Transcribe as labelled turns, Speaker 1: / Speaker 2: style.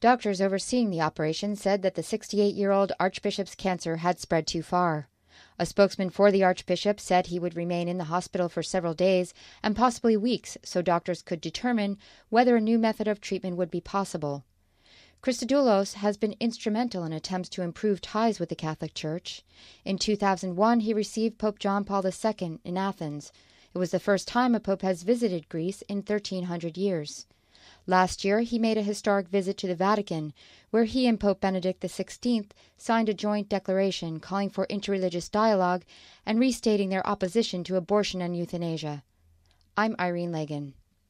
Speaker 1: Doctors overseeing the operation said that the 68-year-old Archbishop's cancer had spread too far. A spokesman for the Archbishop said he would remain in the hospital for several days and possibly weeks so doctors could determine whether a new method of treatment would be possible. Christodoulos has been instrumental in attempts to improve ties with the Catholic Church. In 2001, he received Pope John Paul II in Athens. It was the first time a pope has visited Greece in 1,300 years. Last year, he made a historic visit to the Vatican, where he and Pope Benedict XVI signed a joint declaration calling for interreligious dialogue and restating their opposition to abortion and euthanasia. I'm Irene Lagan.